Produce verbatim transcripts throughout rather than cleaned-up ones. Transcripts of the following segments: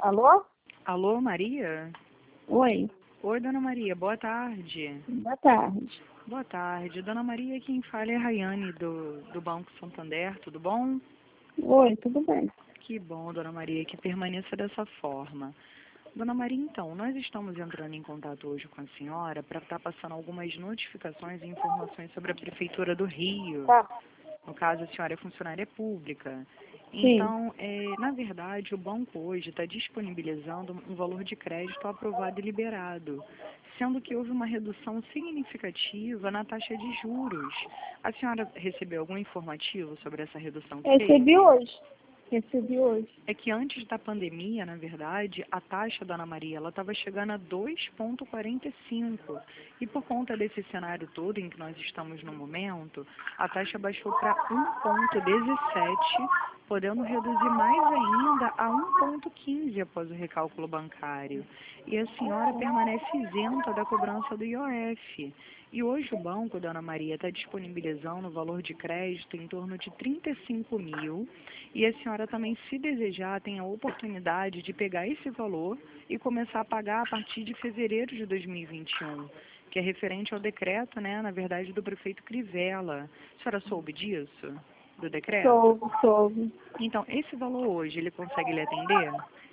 Alô? Alô, Maria? Oi, Oi, dona Maria, boa tarde. boa tarde. Boa tarde. Dona Maria, quem fala é a Rayane do, do Banco Santander, tudo bom? Oi, tudo bem? Que bom, dona Maria, que permaneça dessa forma. Dona Maria, então, nós estamos entrando em contato hoje com a senhora para estar passando algumas notificações e informações sobre a Prefeitura do Rio. Tá. No caso, a senhora é funcionária pública. Sim. Então, é, na verdade, o banco hoje está disponibilizando um valor de crédito aprovado e liberado, sendo que houve uma redução significativa na taxa de juros. A senhora recebeu algum informativo sobre essa redução que Recebi teve? hoje. Recebi hoje. É que antes da pandemia, na verdade, a taxa da Ana Maria ela estava chegando a dois vírgula quarenta e cinco. E por conta desse cenário todo em que nós estamos no momento, a taxa baixou para um vírgula dezessete, podendo reduzir mais ainda a um vírgula quinze após o recálculo bancário. E a senhora permanece isenta da cobrança do I O F. E hoje o banco, dona Maria, está disponibilizando o valor de crédito em torno de trinta e cinco mil. E a senhora também, se desejar, tem a oportunidade de pegar esse valor e começar a pagar a partir de fevereiro de dois mil e vinte e um, que é referente ao decreto, né, na verdade, do prefeito Crivella. A senhora soube disso? Do decreto? Soube, soube. Então, esse valor hoje, ele consegue lhe atender?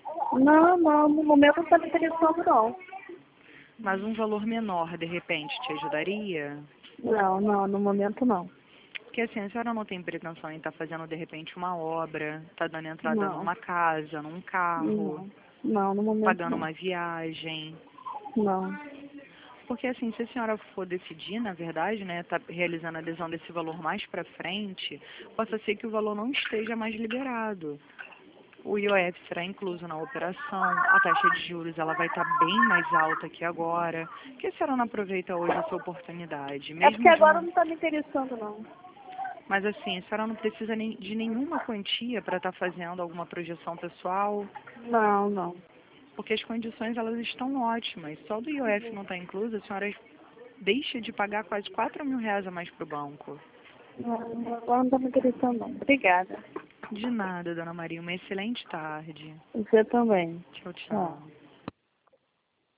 Não, não, no momento não está me interessando, não. Mas um valor menor, de repente, te ajudaria? Não, não, no momento não. Porque assim, a senhora não tem pretensão em estar fazendo, de repente, uma obra, tá dando entrada Não. numa casa, num carro, Não, não, no momento pagando não. uma viagem. Não. Porque assim, se a senhora for decidir, na verdade, né, tá realizando a adesão desse valor mais para frente, possa ser que o valor não esteja mais liberado. O I O F será incluso na operação, a taxa de juros ela vai estar bem mais alta que agora. Por que a senhora não aproveita hoje essa oportunidade? É porque Mesmo de agora uma... não está me interessando, não. Mas assim, a senhora não precisa nem de nenhuma quantia para estar fazendo alguma projeção pessoal, Não, não. porque as condições elas estão ótimas. Só do I O F não está incluso, a senhora deixa de pagar quase quatro mil reais a mais para o banco. Não, agora não está me interessando, não. Obrigada. De nada, dona Maria. Uma excelente tarde. Você também. Tchau, Tchau. tchau.